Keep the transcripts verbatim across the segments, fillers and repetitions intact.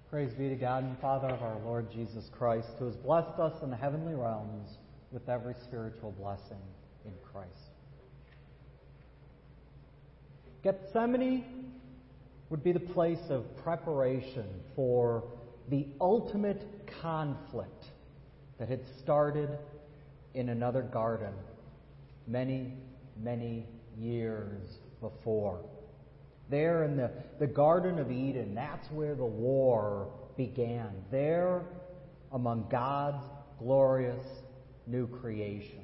Praise be to God and Father of our Lord Jesus Christ, who has blessed us in the heavenly realms with every spiritual blessing in Christ. Gethsemane would be the place of preparation for the ultimate conflict that had started in another garden many, many years before. There in the, the Garden of Eden, that's where the war began. There among God's glorious new creation.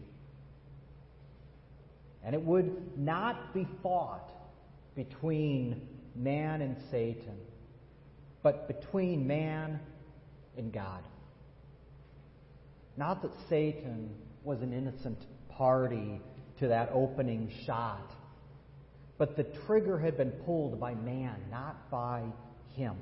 And it would not be fought between man and Satan, but between man and God. Not that Satan was an innocent party to that opening shot, but the trigger had been pulled by man, not by him.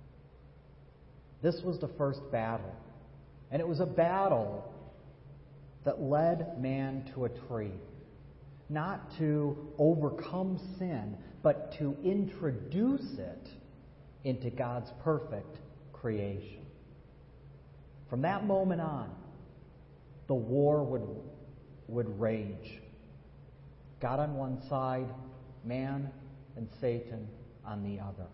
This was the first battle. And it was a battle that led man to a tree. Not to overcome sin, but to introduce it into God's perfect creation. From that moment on, the war would, would rage. God on one side, man and Satan on the other.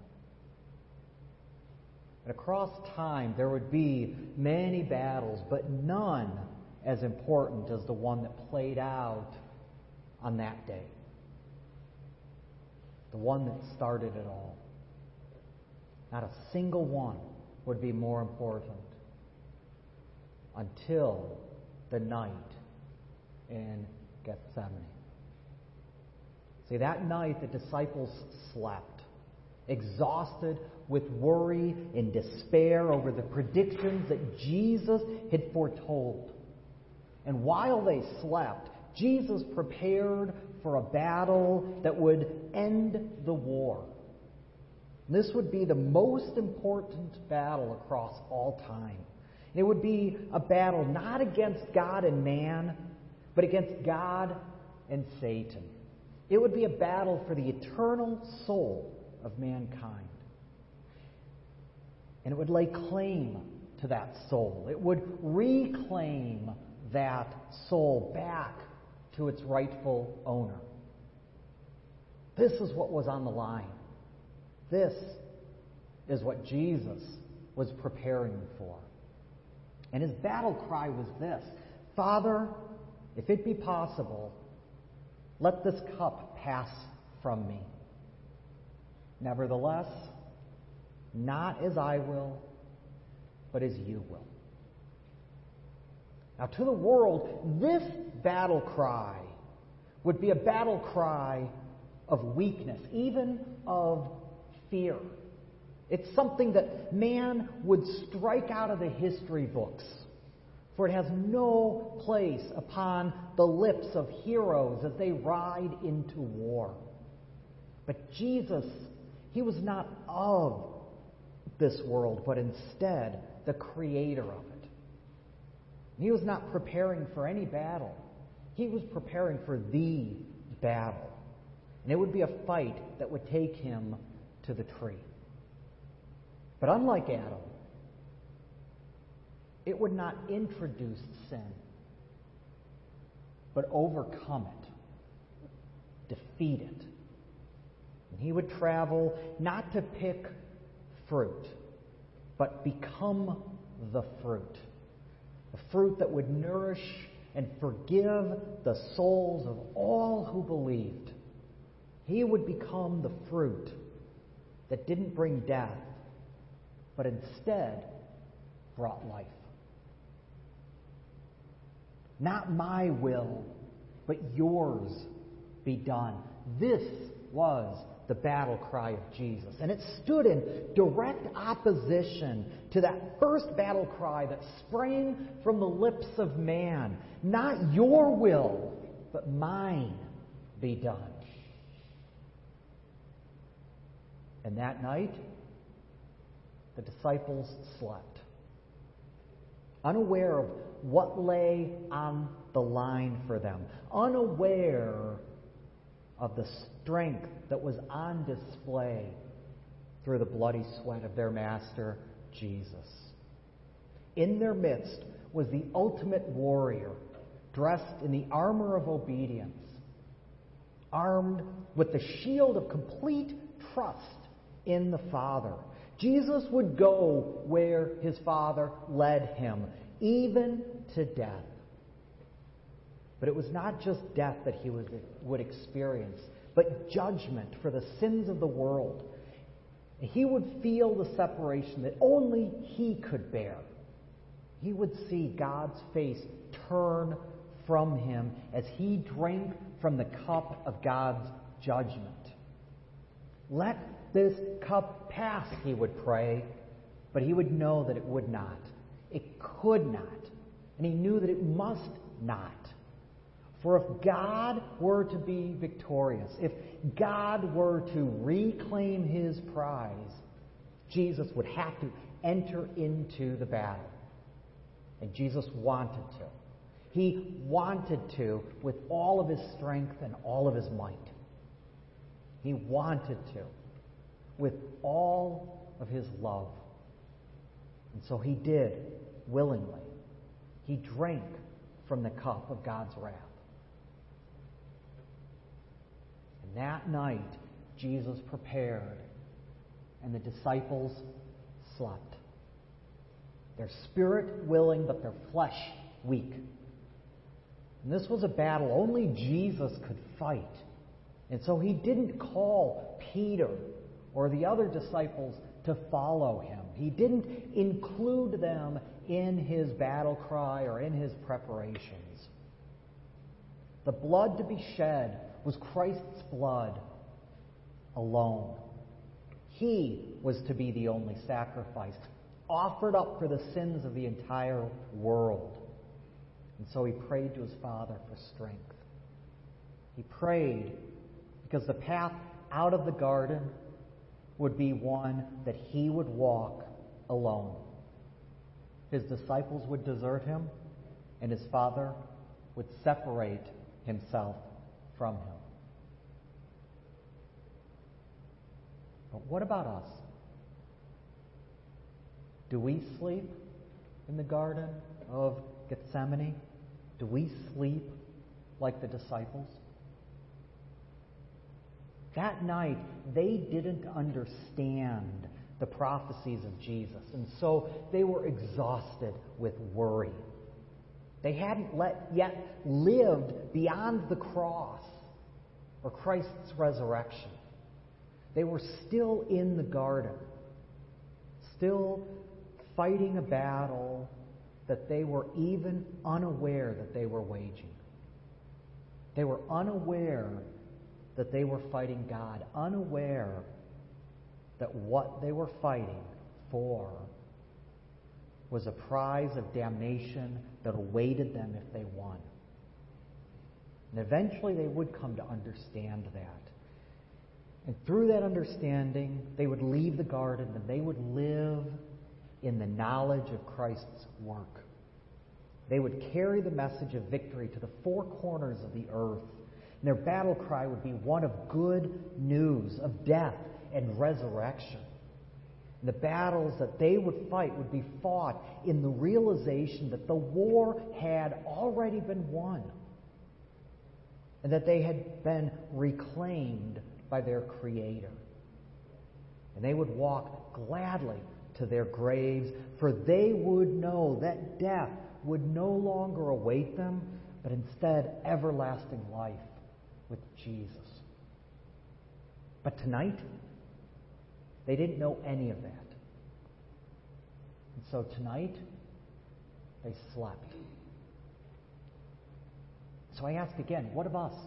And across time, there would be many battles, but none as important as the one that played out on that day. The one that started it all. Not a single one would be more important until the night in Gethsemane. See, that night the disciples slept, exhausted with worry and despair over the predictions that Jesus had foretold. And while they slept, Jesus prepared for a battle that would end the war. This would be the most important battle across all time. And it would be a battle not against God and man, but against God and Satan. It would be a battle for the eternal soul of mankind. And it would lay claim to that soul. It would reclaim that soul back to its rightful owner. This is what was on the line. This is what Jesus was preparing for. And his battle cry was this: Father, if it be possible, let this cup pass from me. Nevertheless, not as I will, but as you will. Now, to the world, this battle cry would be a battle cry of weakness, even of fear. It's something that man would strike out of the history books, for it has no place upon the lips of heroes as they ride into war. But Jesus, he was not of this world, but instead the creator of it. He was not preparing for any battle. He was preparing for the battle. And it would be a fight that would take him to the tree. But unlike Adam, it would not introduce sin, but overcome it, defeat it. And he would travel not to pick fruit, but become the fruit. The fruit that would nourish and forgive the souls of all who believed. He would become the fruit that didn't bring death, but instead brought life. Not my will, but yours be done. This was the battle cry of Jesus. And it stood in direct opposition to that first battle cry that sprang from the lips of man. Not your will, but mine be done. And that night, the disciples slept, unaware of what lay on the line for them, unaware of the strength that was on display through the bloody sweat of their master, Jesus. In their midst was the ultimate warrior, dressed in the armor of obedience, armed with the shield of complete trust in the Father. Jesus would go where his Father led him, even to death. But it was not just death that he was, would experience, but judgment for the sins of the world. He would feel the separation that only he could bear. He would see God's face turn from him as he drank from the cup of God's judgment. Let this cup pass, he would pray, but he would know that it would not. It could not. And he knew that it must not. For if God were to be victorious, if God were to reclaim his prize, Jesus would have to enter into the battle. And Jesus wanted to. He wanted to with all of his strength and all of his might. He wanted to with all of his love. And so he did willingly. He drank from the cup of God's wrath. And that night, Jesus prepared, and the disciples slept. Their spirit willing, but their flesh weak. And this was a battle only Jesus could fight. And so he didn't call Peter or the other disciples to follow him. He didn't include them in his battle cry or in his preparations. The blood to be shed was Christ's blood alone. He was to be the only sacrifice, offered up for the sins of the entire world. And so he prayed to his Father for strength. He prayed because the path out of the garden would be one that he would walk alone. His disciples would desert him, and his Father would separate himself from him. But what about us? Do we sleep in the Garden of Gethsemane? Do we sleep like the disciples? That night, they didn't understand the prophecies of Jesus, and so they were exhausted with worry. They hadn't let, yet lived beyond the cross or Christ's resurrection. They were still in the garden, still fighting a battle that they were even unaware that they were waging. They were unaware that they were fighting God, unaware that what they were fighting for was a prize of damnation that awaited them if they won. And eventually they would come to understand that. And through that understanding, they would leave the garden and they would live in the knowledge of Christ's work. They would carry the message of victory to the four corners of the earth. And their battle cry would be one of good news, of death and resurrection. And the battles that they would fight would be fought in the realization that the war had already been won. And that they had been reclaimed by their Creator. And they would walk gladly to their graves, for they would know that death would no longer await them, but instead everlasting life with Jesus. But tonight, they didn't know any of that. And so tonight, they slept. So I ask again, what of us?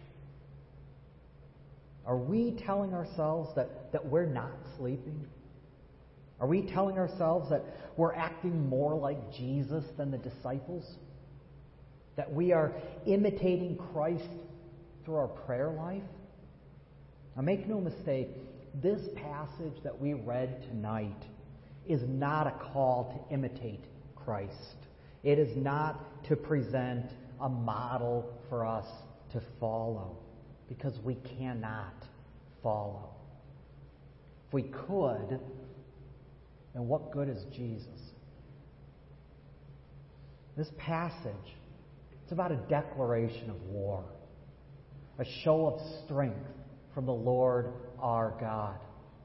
Are we telling ourselves that, that we're not sleeping? Are we telling ourselves that we're acting more like Jesus than the disciples? That we are imitating Christ through our prayer life? Now make no mistake, this passage that we read tonight is not a call to imitate Christ. It is not to present a model for us to follow, because we cannot follow. If we could, And what good is Jesus? This passage, it's about a declaration of war, a show of strength from the Lord our God.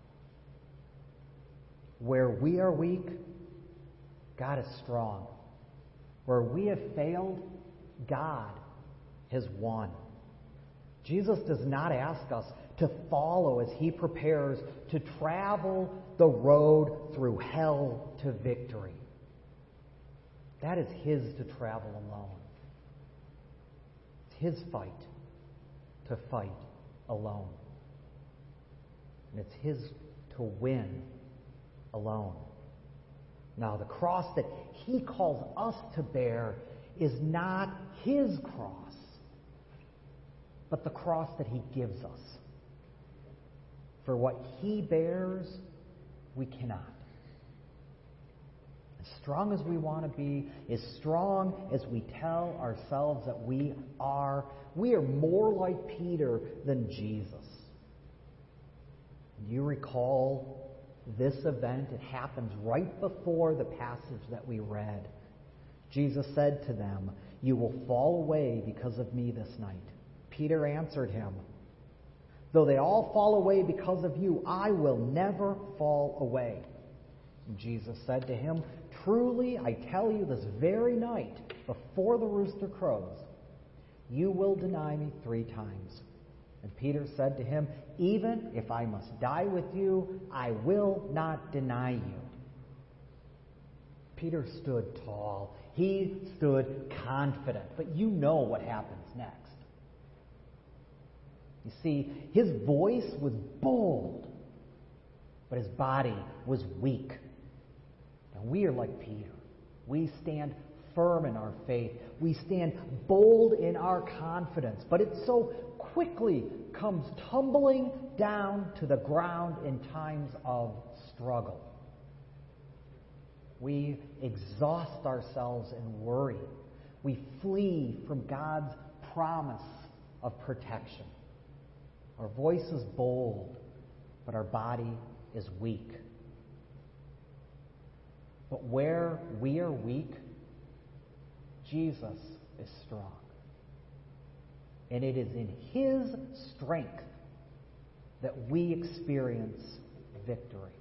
Where we are weak, God is strong. Where we have failed, God has won. Jesus does not ask us to follow as He prepares to travel the road through hell to victory. That is His to travel alone. It's His fight to fight alone. And it's His to win alone. Now, the cross that He calls us to bear is not His cross, but the cross that He gives us. For what He bears, we cannot. As strong as we want to be, as strong as we tell ourselves that we are, we are more like Peter than Jesus. You recall this event. It happens right before the passage that we read. Jesus said to them, "You will fall away because of me this night." Peter answered him, "Though they all fall away because of you, I will never fall away." And Jesus said to him, "Truly, I tell you, this very night, before the rooster crows, you will deny me three times." And Peter said to him, "Even if I must die with you, I will not deny you." Peter stood tall. He stood confident. But you know what happens next. You see, his voice was bold, but his body was weak. And we are like Peter. We stand firm in our faith. We stand bold in our confidence. But it so quickly comes tumbling down to the ground in times of struggle. We exhaust ourselves in worry. We flee from God's promise of protection. Our voice is bold, but our body is weak. But where we are weak, Jesus is strong. And it is in His strength that we experience victory.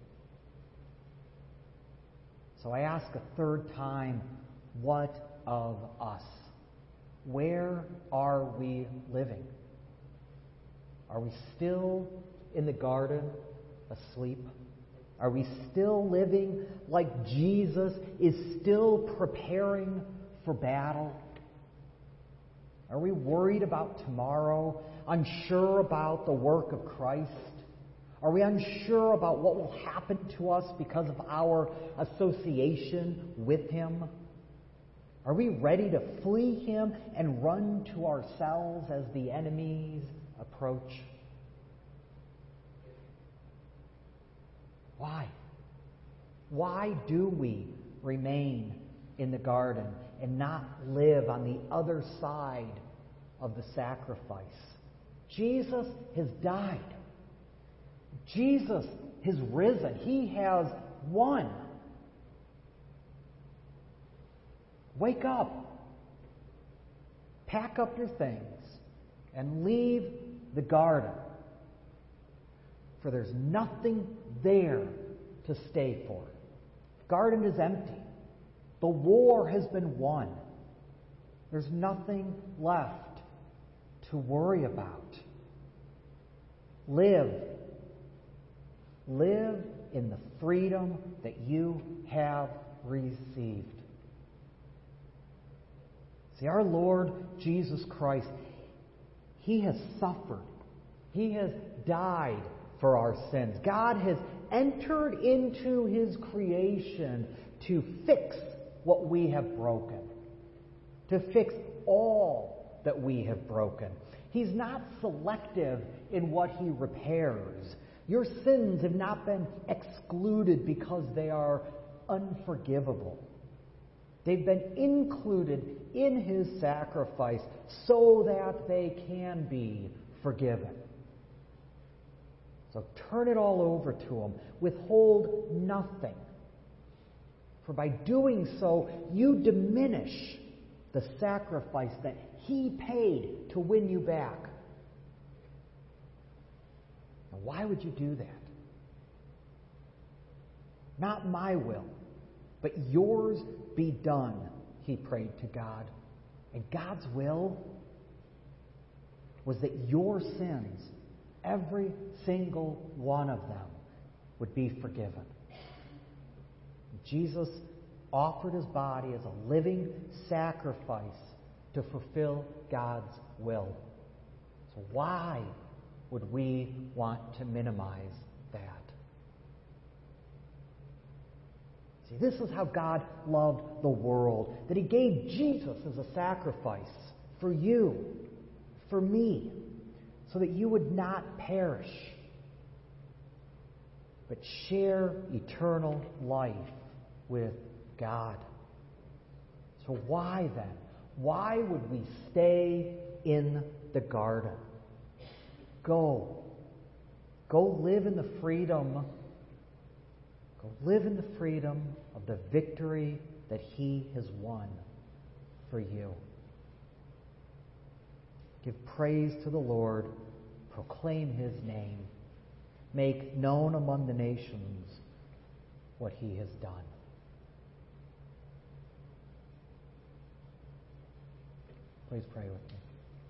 So I ask a third time, what of us? Where are we living? Are we still in the garden asleep? Are we still living like Jesus is still preparing for battle? Are we worried about tomorrow? Unsure about the work of Christ? Are we unsure about what will happen to us because of our association with Him? Are we ready to flee Him and run to ourselves as the enemies approach? Why? Why do we remain in the garden and not live on the other side of the sacrifice? Jesus has died. Jesus has risen. He has won. Wake up. Pack up your things and leave the garden. For there's nothing there to stay for. The garden is empty. The war has been won. There's nothing left to worry about. Live. Live in the freedom that you have received. See, our Lord Jesus Christ, He has suffered. He has died for our sins. God has entered into His creation to fix what we have broken, to fix all that we have broken. He's not selective in what He repairs. Your sins have not been excluded because they are unforgivable. They've been included in His sacrifice so that they can be forgiven. So turn it all over to Him. Withhold nothing. For by doing so, you diminish the sacrifice that He paid to win you back. Now, why would you do that? Not my will, but yours be done, he prayed to God. And God's will was that your sins, every single one of them, would be forgiven. Jesus offered his body as a living sacrifice to fulfill God's will. So why would we want to minimize that? See, this is how God loved the world, that he gave Jesus as a sacrifice for you, for me, so that you would not perish, but share eternal life with God. So why then? Why would we stay in the garden? Go. Go live in the freedom. Go live in the freedom of the victory that he has won for you. Give praise to the Lord. Proclaim his name. Make known among the nations what he has done. Please pray with me.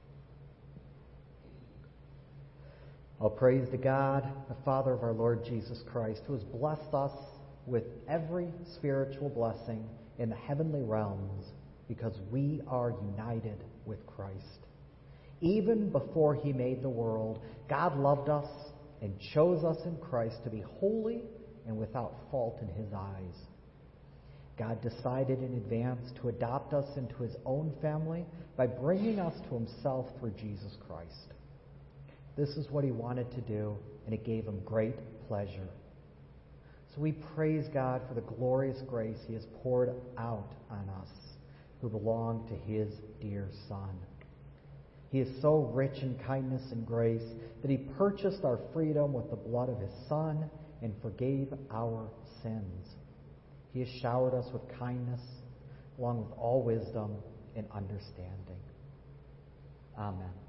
All praise to God, the Father of our Lord Jesus Christ, who has blessed us with every spiritual blessing in the heavenly realms because we are united with Christ. Even before he made the world, God loved us and chose us in Christ to be holy and without fault in his eyes. God decided in advance to adopt us into his own family by bringing us to himself through Jesus Christ. This is what he wanted to do, and it gave him great pleasure. So we praise God for the glorious grace he has poured out on us who belong to his dear Son. He is so rich in kindness and grace that he purchased our freedom with the blood of his Son and forgave our sins. He has showered us with kindness along with all wisdom and understanding. Amen.